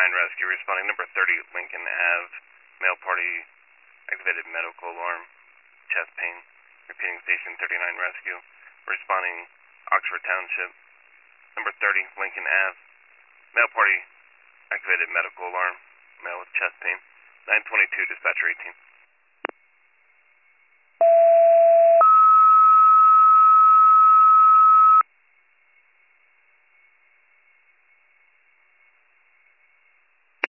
rescue responding number 30 Lincoln Ave. Male party activated medical alarm. Chest pain. Repeating station 39 rescue. Responding Oxford Township. Number 30 Lincoln Ave. Male party activated medical alarm. Male with chest pain. 922 dispatcher 18.